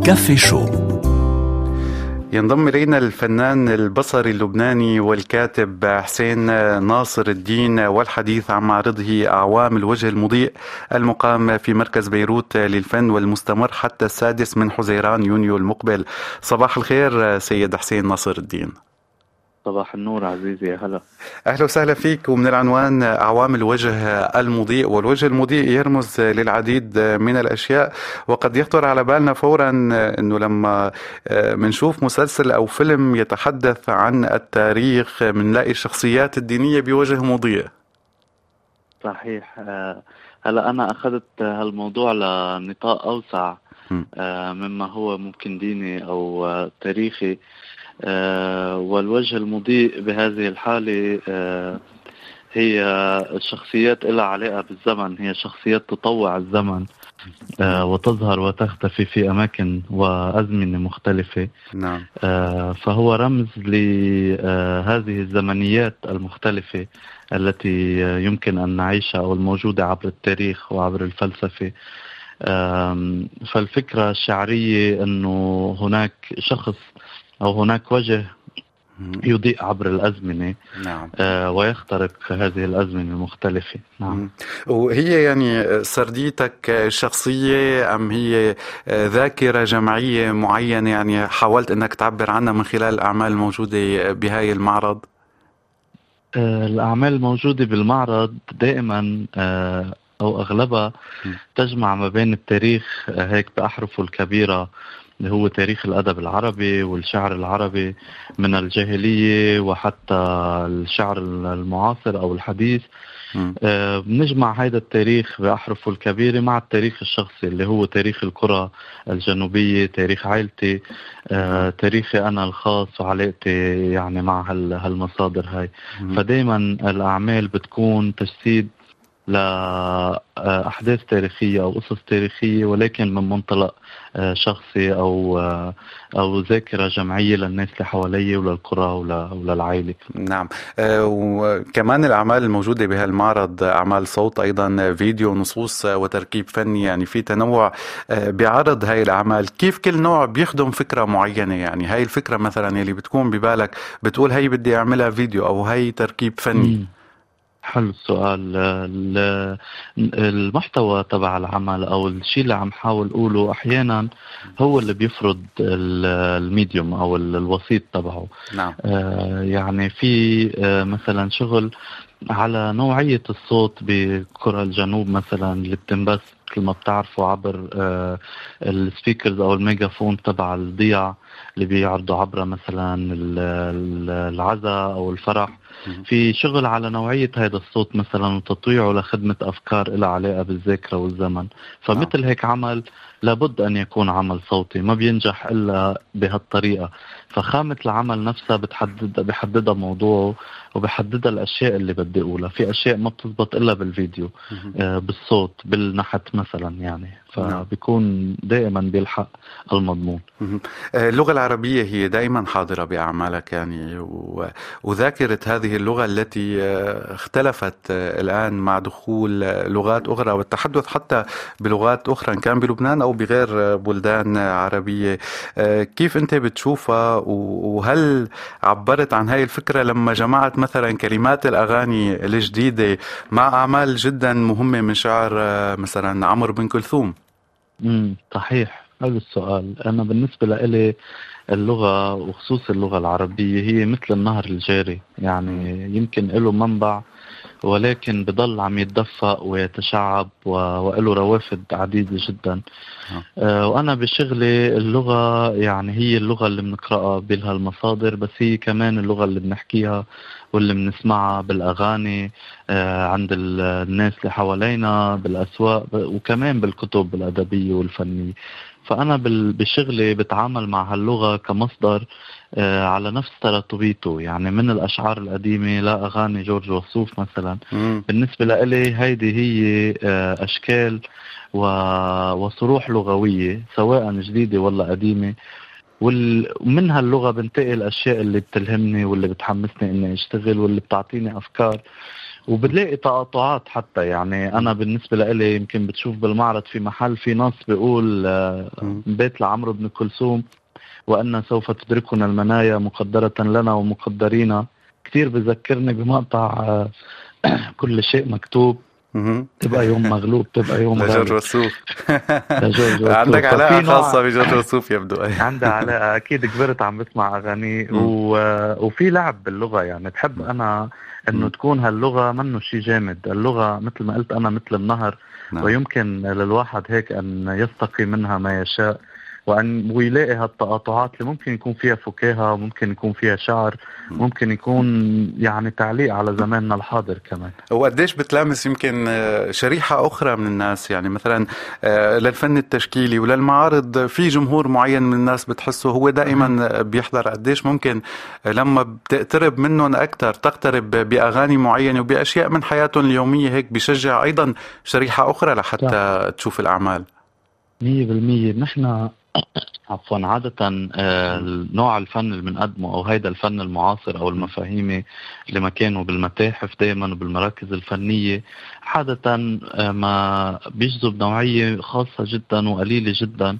كافي شو. ينضم إلينا الفنان البصري اللبناني والكاتب حسين ناصر الدين والحديث عن معرضه أعوام الوجه المضيء المقام في مركز بيروت للفن والمستمر حتى 6 من حزيران يونيو المقبل. صباح الخير سيد حسين ناصر الدين. صباح النور عزيزي، يا هلا. أهلا وسهلا فيك. ومن العنوان أعوام الوجه المضيء، والوجه المضيء يرمز للعديد من الأشياء، وقد يخطر على بالنا فورا أنه لما منشوف مسلسل أو فيلم يتحدث عن التاريخ منلاقي الشخصيات الدينية بوجه مضيء. صحيح. هلا أنا أخذت هالموضوع لنطاق أوسع مما هو ممكن ديني أو تاريخي. والوجه المضيء بهذه الحالة هي الشخصيات لها علاقة بالزمن، هي شخصيات تطوع الزمن وتظهر وتختفي في أماكن وأزمنة مختلفة. نعم. فهو رمز لهذه الزمنيات المختلفة التي يمكن أن نعيشها أو الموجودة عبر التاريخ وعبر الفلسفة. فالفكرة الشعرية أنه هناك شخص أو هناك وجه يضيء عبر الأزمنة. نعم. ويخترق هذه الأزمنة المختلفة. نعم. وهي يعني سرديتك الشخصية أم هي ذاكرة جمعية معينة يعني حاولت أنك تعبر عنها من خلال الأعمال الموجودة بهاي المعرض؟ الأعمال الموجودة بالمعرض دائما أو أغلبها تجمع ما بين التاريخ هيك بأحرفه الكبيرة اللي هو تاريخ الأدب العربي والشعر العربي من الجاهلية وحتى الشعر المعاصر أو الحديث. بنجمع هذا التاريخ بأحرفه الكبيرة مع التاريخ الشخصي اللي هو تاريخ القرى الجنوبية، تاريخ عائلتي، تاريخي أنا الخاص وعلاقتي يعني مع هالمصادر هاي. فدايما الأعمال بتكون تجسيد لأحداث تاريخية أو قصص تاريخية، ولكن من منطلق شخصي أو ذاكرة جمعية للناس اللي حواليه وللقرى وللعائلة. نعم. وكمان الأعمال الموجودة بهالمعرض أعمال صوت، أيضا فيديو، نصوص وتركيب فني، يعني في تنوع بعرض هاي الأعمال. كيف كل نوع بيخدم فكرة معينة؟ يعني هاي الفكرة مثلا اللي بتكون ببالك بتقول هاي بدي أعملها فيديو أو هاي تركيب فني. حلو السؤال. المحتوى تبع العمل أو الشيء اللي عم حاول أقوله أحيانا هو اللي بيفرض الميديوم أو الوسيط تبعه. نعم. يعني في مثلا شغل على نوعية الصوت بقرى الجنوب مثلا اللي بتنبث مثل ما بتعرفوا عبر السبيكرز أو الميجافون تبع الضياع اللي بيعرضوا عبر مثلا العزاء أو الفرح. في شغل على نوعية هذا الصوت مثلا وتطويعه لخدمة أفكار لها علاقة بالذاكرة والزمن. فمثل هيك عمل لابد أن يكون عمل صوتي، ما بينجح إلا بهالطريقة. فخامة العمل نفسها بحددها موضوعه وبحددها الأشياء اللي بدي أقولها. في أشياء ما بتزبط إلا بالفيديو بالصوت بالنحت مثلا، يعني فبيكون دائما بيلحق المضمون. اللغة العربية هي دائما حاضرة بأعمالك يعني، وذاكرة هذه اللغة التي اختلفت الآن مع دخول لغات أخرى والتحدث حتى بلغات أخرى إن كان بلبنان أو بغير بلدان عربية. كيف أنت بتشوفها؟ وهل عبرت عن هاي الفكرة لما جمعت مثلا كلمات الأغاني الجديدة مع أعمال جدا مهمة من شعر مثلا عمرو بن كلثوم؟ صحيح. هذا السؤال. أنا بالنسبة لي اللغة وخصوص اللغة العربية هي مثل النهر الجاري، يعني يمكن له منبع ولكن بضل عم يتدفق ويتشعب وله روافد عديدة جدا. وأنا بشغلي اللغة يعني هي اللغة اللي بنقرأها بلها المصادر، بس هي كمان اللغة اللي بنحكيها واللي بنسمعها بالأغاني عند الناس اللي حوالينا بالأسواق وكمان بالكتب الأدبية والفنية. فأنا بشغلي بتعامل مع هاللغة كمصدر على نفس تراتبيته، يعني من الأشعار القديمة لأغاني جورج وسوف مثلا. بالنسبة لي هيدي هي أشكال وصروح لغوية سواء جديدة ولا قديمة، ومن هاللغة بنتقل الأشياء اللي بتلهمني واللي بتحمسني إني أشتغل واللي بتعطيني أفكار وبتلاقي تقاطعات حتى. يعني أنا بالنسبة لي يمكن بتشوف بالمعرض في محل في نص بيقول بيت لعمرو بن كلثوم وأن سوف تدركنا المنايا مقدرة لنا ومقدرين. كتير بذكرني بمقطع كل شيء مكتوب، تبقى يوم مغلوب تبقى يوم لجورج غالب. وسوف. لجورج وسوف. عندك علاقة خاصة نوع بجورج وسوف يبدو. عندها علاقة أكيد، كبرت عم بسمع أغاني وفي لعب باللغة. يعني بحب أنا إنه تكون هاللغة منه شيء جامد. اللغة مثل ما قلت أنا مثل النهر، ويمكن للواحد هيك أن يستقي منها ما يشاء، ويلاقي هالتقاطعات اللي ممكن يكون فيها فكاهة، ممكن يكون فيها شعر، ممكن يكون يعني تعليق على زماننا الحاضر كمان. وقديش بتلامس يمكن شريحة أخرى من الناس؟ يعني مثلا للفن التشكيلي وللمعارض في جمهور معين من الناس بتحسه هو دائما بيحضر. قديش ممكن لما بتقترب منهم أكتر تقترب بأغاني معينة وبأشياء من حياتهم اليومية هيك بيشجع أيضا شريحة أخرى لحتى تشوف الأعمال؟ 100%. نحن عفوا عادة نوع الفن اللي بنقدمه أو هيدا الفن المعاصر أو المفاهيمي اللي مكانه بالمتاحف دايما وبالمراكز الفنية عادة ما بيجذب نوعية خاصة جدا وقليلة جدا،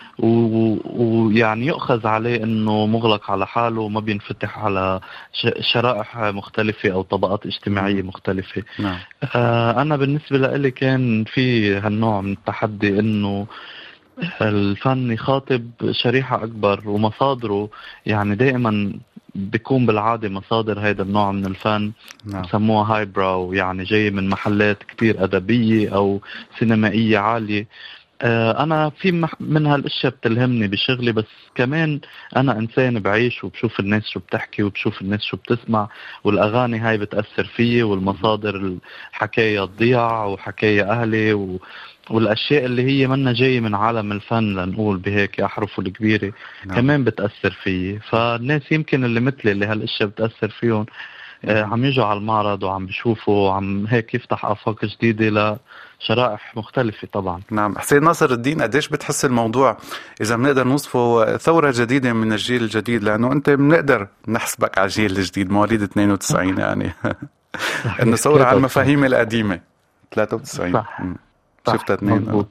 ويعني يؤخذ عليه انه مغلق على حاله وما بينفتح على شرائح مختلفة او طبقات اجتماعية مختلفة. انا بالنسبة لي كان في هالنوع من التحدي انه الفن يخاطب شريحة أكبر، ومصادره يعني دائما بيكون بالعادة مصادر هيدا النوع من الفن بسموها هاي براو، يعني جاي من محلات كتير أدبية أو سينمائية عالية. أنا في من هالأشياء بتلهمني بشغلي، بس كمان أنا إنسان بعيش وبشوف الناس شو بتحكي وبشوف الناس شو بتسمع، والأغاني هاي بتأثر فيي، والمصادر الحكاية الضياع وحكاية أهلي والأشياء اللي هي منا جاية من عالم الفن لنقول بهيك أحرفه الكبيرة كمان بتأثر فيي. فالناس يمكن اللي مثلي اللي هالأشياء بتأثر فيهم عم يجوا على المعرض وعم بيشوفوا وعم هيك يفتح آفاق جديدة لشرائح مختلفة طبعا. نعم. حسين ناصر الدين، قديش بتحس الموضوع إذا بنقدر نوصفه ثورة جديدة من الجيل الجديد؟ لأنه أنت بنقدر نحسبك على الجيل الجديد، مواليد 92 يعني. إنه ثورة على المفاهيم القديمة. 93 صح. شفتها 2.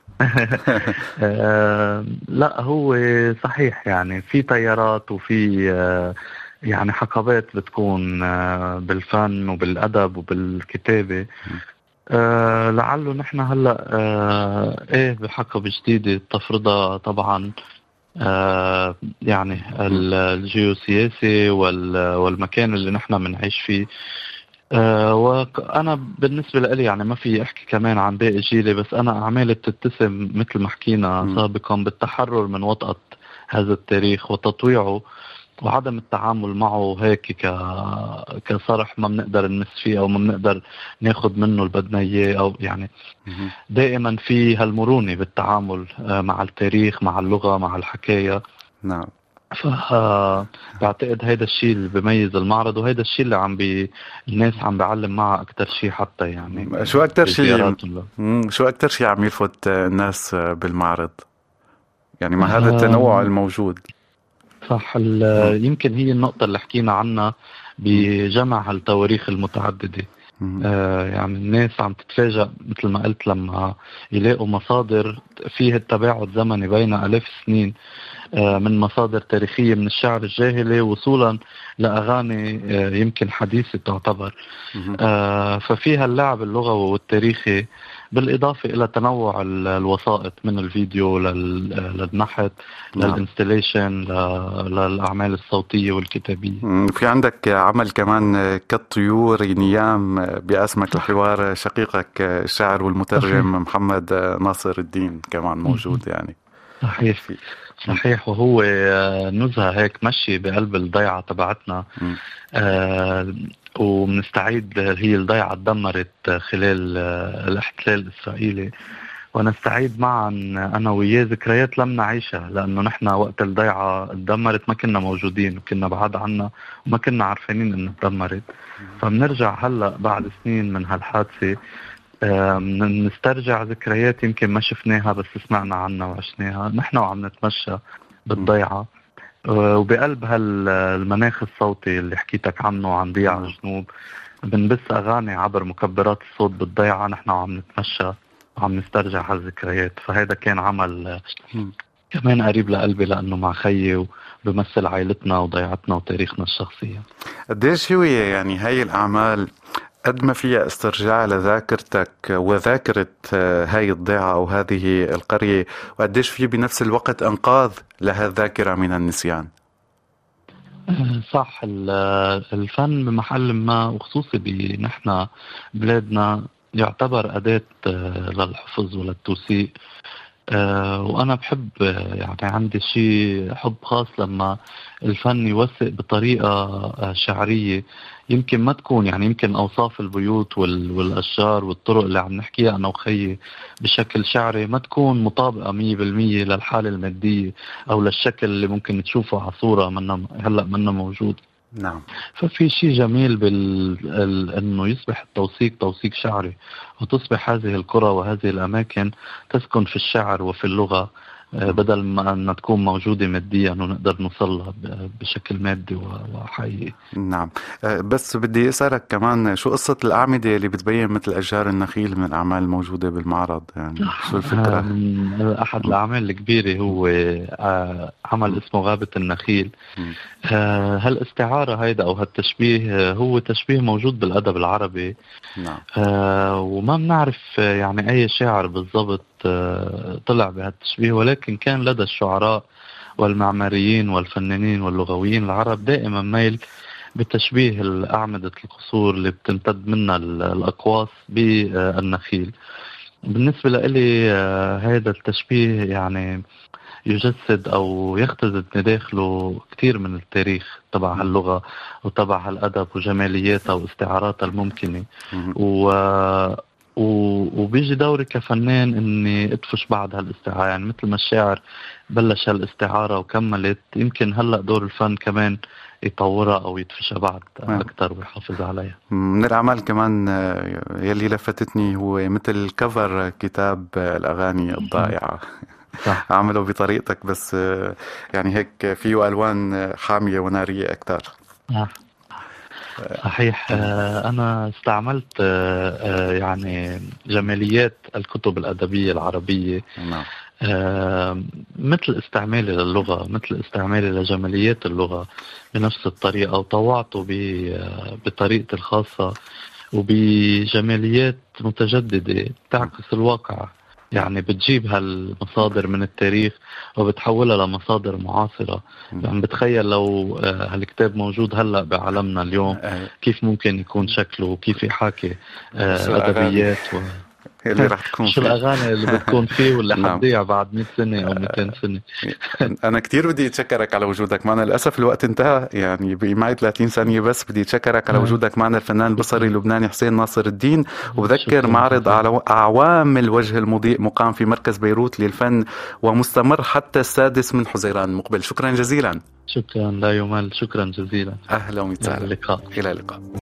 لا هو صحيح، يعني في تيارات وفي يعني حقبات بتكون بالفن وبالأدب وبالكتابة. لعله نحن هلأ ايه بحقبة جديدة تفرضها طبعا يعني الجيوسياسي والمكان اللي نحن بنعيش فيه. وأنا بالنسبة لي يعني ما في أحكي كمان عن باقي جيلي، بس أنا أعمالي بتتسم مثل ما حكينا سابقا بالتحرر من وطأة هذا التاريخ وتطويعه وعدم التعامل معه هيك كصرح ما بنقدر نمس فيه أو ما بنقدر ناخد منه اللي بدنا إياه، أو يعني دائما في هالمرونة بالتعامل مع التاريخ، مع اللغة، مع الحكاية. نعم. بعتقد هيدا الشيء اللي بيميز المعرض، وهيدا الشيء اللي الناس عم بعلم معه أكتر شيء حتى. يعني شو أكتر شيء عم يلفت الناس بالمعرض؟ يعني مع هذا التنوع الموجود. صح. يمكن هي النقطة اللي حكينا عنها بجمع هالتواريخ المتعددة. يعني الناس عم تتفاجأ مثل ما قلت لما يلاقوا مصادر فيها التباعد زمني بين آلاف السنين، من مصادر تاريخية من الشعر الجاهلي وصولا لأغاني يمكن حديثة تعتبر. ففيها اللعب اللغوي والتاريخي، بالإضافة إلى تنوع الوسائط من الفيديو للنحت للإنستليشن للأعمال الصوتية والكتابية. في عندك عمل كمان كالطيور نيام بأسمك الحوار، شقيقك الشاعر والمترجم محمد ناصر الدين كمان موجود يعني. صحيح. وهو نزهة هيك مشي بقلب الضيعة تبعتنا. ومنستعيد هي الضيعة تدمرت خلال الاحتلال الإسرائيلي، ونستعيد معا أنا وياه ذكريات لم نعيشها، لأنه نحن وقت الضيعة تدمرت ما كنا موجودين وكنا بعاد عنا وما كنا عارفين إنه تدمرت. فبنرجع هلأ بعد سنين من هالحادثة نسترجع ذكريات يمكن ما شفناها بس سمعنا عنها وعشناها نحن وعم نتمشى بالضيعة، وبقلب هالمناخ الصوتي اللي حكيتك عنه عن ضياع الجنوب بنبث أغاني عبر مكبرات الصوت بالضيعة نحن وعم نتمشى وعم نسترجع هالذكريات. فهذا كان عمل كمان قريب لقلبي لأنه مع خيي وبمثل عائلتنا وضيعتنا وتاريخنا الشخصي. قديش هو يعني هاي الأعمال قد ما فيها استرجاع لذاكرتك وذاكرة هاي الضيعة أو هذه القرية، وقديش فيه بنفس الوقت إنقاذ لها الذاكرة من النسيان؟ صح. الفن بمحل ما وخصوصي بنحن بلادنا يعتبر أداة للحفظ وللتوثيق. وأنا بحب يعني عندي شيء حب خاص لما الفن يوثق بطريقة شعرية. يمكن ما تكون يعني يمكن أوصاف البيوت والأشجار والطرق اللي عم نحكيها أنا وخيي بشكل شعري ما تكون مطابقة 100% للحالة المادية أو للشكل اللي ممكن تشوفه على صورة هلأ منا موجود. نعم. ففي شيء جميل انه يصبح التوثيق توثيق شعري، وتصبح هذه القرى وهذه الاماكن تسكن في الشعر وفي اللغة، بدل ما أن تكون موجودة ماديا ونقدر نوصلها بشكل مادي وحقيقي. نعم. بس بدي أسألك كمان شو قصة الأعمدة اللي بتبين مثل أشجار النخيل من الأعمال الموجودة بالمعرض؟ يعني شو الفكرة؟ أحد الأعمال الكبيرة هو عمل اسمه غابة النخيل. هالاستعارة هيدا أو هالتشبيه هو تشبيه موجود بالأدب العربي. نعم. وما بنعرف يعني أي شاعر بالضبط طلع بهالتشبيه، ولكن كان لدى الشعراء والمعماريين والفنانين واللغويين العرب دائما ميل بتشبيه أعمدة القصور اللي بتمتد منها الأقواس بالنخيل. بالنسبة لي هذا التشبيه يعني يجسد أو يختزن بداخله كثير من التاريخ تبع هاللغة وتبع هالأدب وجمالياتها واستعاراتها الممكنة. وبيجي دوري كفنان اني ادفش بعد هالاستعارة، يعني مثل ما الشاعر بلش هالاستعارة وكملت، يمكن هلأ دور الفن كمان يطورها او يدفشها بعد اكثر ويحافظ عليها. من الاعمال كمان يلي لفتتني هو مثل كفر كتاب الاغاني الضائعة. صح. عمله بطريقتك بس يعني هيك فيه الوان حامية ونارية اكثر. صحيح. أنا استعملت يعني جماليات الكتب الأدبية العربية. نعم. مثل استعمالي للغة، مثل استعمالي لجماليات اللغة بنفس الطريقة، وطوعته بطريقة الخاصة وبجماليات متجددة تعكس الواقع. يعني بتجيب هالمصادر من التاريخ وبتحولها لمصادر معاصرة. يعني بتخيل لو هالكتاب موجود هلأ بعالمنا اليوم كيف ممكن يكون شكله وكيف يحاكي أدبيات اللي راح تكون شو الأغاني اللي بتكون فيه واللي حتضيع بعد 100 سنة أو 200 سنة. أنا كتير بدي أتشكرك على وجودك معنا. للأسف الوقت انتهى، يعني بقي معي 30 ثانية بس. بدي أتشكرك على وجودك معنا الفنان البصري اللبناني حسين ناصر الدين. وبذكر معرض أعوام الوجه المضيء مقام في مركز بيروت للفن ومستمر حتى 6 من حزيران المقبل. شكرا جزيلا. شكرا لا يمل. شكرا جزيلا. أهلا وسهلا. إلى اللقاء. إلى اللقاء.